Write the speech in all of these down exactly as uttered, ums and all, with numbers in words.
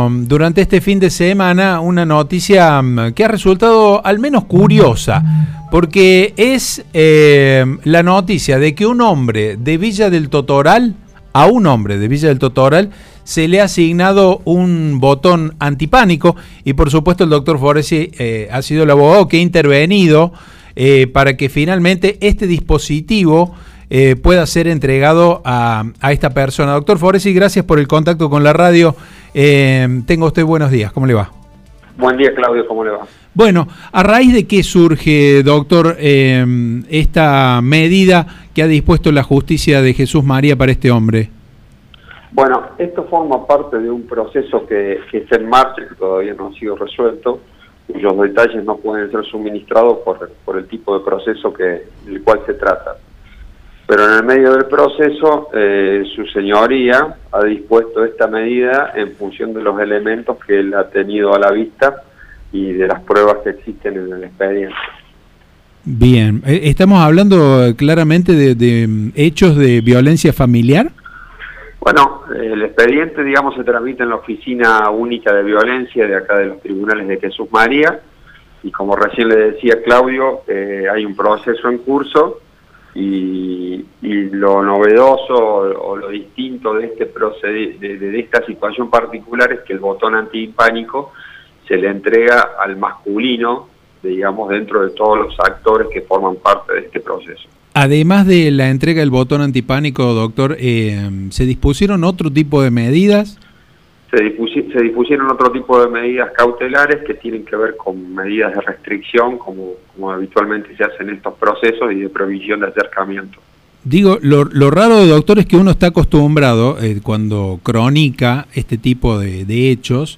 tenido durante este fin de semana una noticia que ha resultado al menos curiosa, porque es eh, la noticia de que un hombre de Villa del Totoral, a un hombre de Villa del Totoral, se le ha asignado un botón antipánico y por supuesto el doctor Foresi eh, ha sido el abogado que ha intervenido eh, para que finalmente este dispositivo eh, pueda ser entregado a, a esta persona. Doctor Foresi, gracias por el contacto con la radio. Eh, tenga usted buenos días, ¿cómo le va? Buen día, Claudio, ¿cómo le va? Bueno, ¿a raíz de qué surge, doctor, eh, esta medida que ha dispuesto la justicia de Jesús María para este hombre? Bueno, esto forma parte de un proceso que, que está en marcha, que todavía no ha sido resuelto, cuyos detalles no pueden ser suministrados por, por el tipo de proceso que, del cual se trata. Pero en el medio del proceso, eh, su señoría ha dispuesto esta medida en función de los elementos que él ha tenido a la vista y de las pruebas que existen en el expediente. Bien, ¿estamos hablando claramente de, de hechos de violencia familiar? Bueno, el expediente, digamos, se tramita en la Oficina Única de Violencia de acá de los Tribunales de Jesús María, y como recién le decía Claudio, eh, hay un proceso en curso, y, y lo novedoso o, o lo distinto de este proced de, de esta situación particular es que el botón antipánico se le entrega al masculino, digamos, dentro de todos los actores que forman parte de este proceso. Además de la entrega del botón antipánico, doctor, eh, ¿se dispusieron otro tipo de medidas? Se, dispusi se dispusieron otro tipo de medidas cautelares que tienen que ver con medidas de restricción, como, como habitualmente se hace en estos procesos, y de prohibición de acercamiento. Digo, lo, lo raro, doctor, es que uno está acostumbrado, eh, cuando cronica este tipo de, de hechos,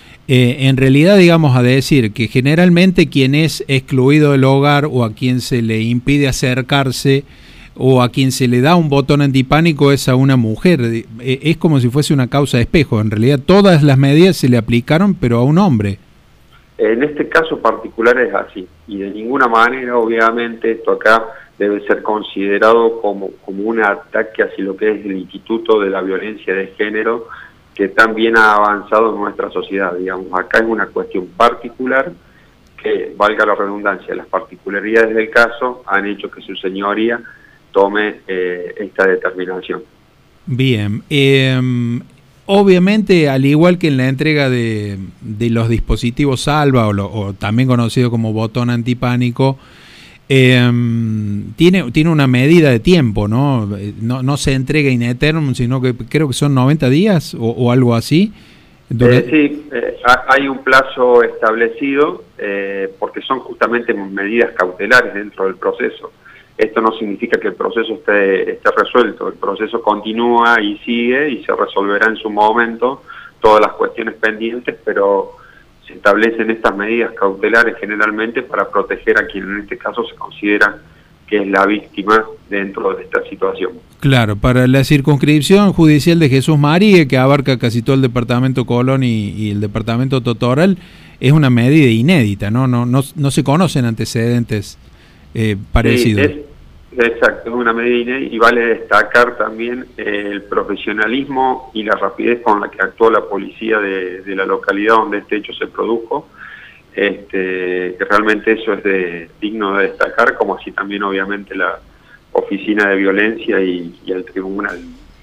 Eh, en realidad, digamos, a decir que generalmente quien es excluido del hogar o a quien se le impide acercarse o a quien se le da un botón antipánico es a una mujer. Eh, es como si fuese una causa de espejo. En realidad todas las medidas se le aplicaron, pero a un hombre. En este caso particular es así. Y de ninguna manera, obviamente, esto acá debe ser considerado como, como un ataque hacia lo que es el Instituto de la Violencia de Género, que también ha avanzado en nuestra sociedad, digamos. Acá es una cuestión particular que, valga la redundancia, las particularidades del caso han hecho que su señoría tome eh, esta determinación. Bien, eh, obviamente, al igual que en la entrega de, de los dispositivos Salva, o, lo, o también conocido como botón antipánico, Eh, tiene, tiene una medida de tiempo, ¿no? No, no se entrega in eternum, sino que creo que son noventa días o, o algo así. Eh, sí, eh, hay un plazo establecido eh, porque son justamente medidas cautelares dentro del proceso. Esto no significa que el proceso esté, esté resuelto, el proceso continúa y sigue y se resolverá en su momento todas las cuestiones pendientes, pero se establecen estas medidas cautelares generalmente para proteger a quien en este caso se considera que es la víctima dentro de esta situación. Claro, para la circunscripción judicial de Jesús María, que abarca casi todo el departamento Colón y, y el departamento Totoral, es una medida inédita, ¿no? No, no, no se conocen antecedentes eh, parecidos. Sí, es, exacto, es una medida inédita, y vale destacar también eh, el profesionalismo y la rapidez con la que actuó la policía de, de la localidad donde este hecho se produjo. Este, que realmente eso es de, digno de destacar, como así también obviamente la Oficina de Violencia y, y el Tribunal.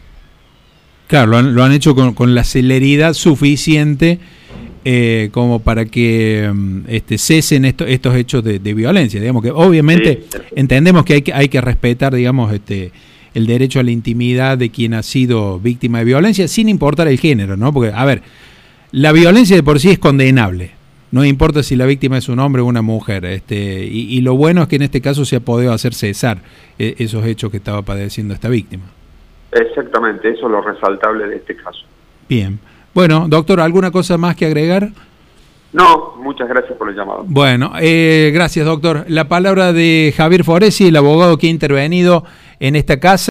Claro, lo han, lo han hecho con, con la celeridad suficiente eh, como para que este, cesen esto, estos hechos de, de violencia. Digamos que obviamente sí, entendemos que hay que, hay que respetar, digamos, este, el derecho a la intimidad de quien ha sido víctima de violencia, sin importar el género, ¿no? Porque, a ver, la violencia de por sí es condenable. No importa si la víctima es un hombre o una mujer, este, y, y lo bueno es que en este caso se ha podido hacer cesar eh, esos hechos que estaba padeciendo esta víctima. Exactamente, eso es lo resaltable de este caso. Bien. Bueno, doctor, ¿alguna cosa más que agregar? No, muchas gracias por el llamado. Bueno, eh, gracias, doctor. La palabra de Javier Foresi, el abogado que ha intervenido en esta casa.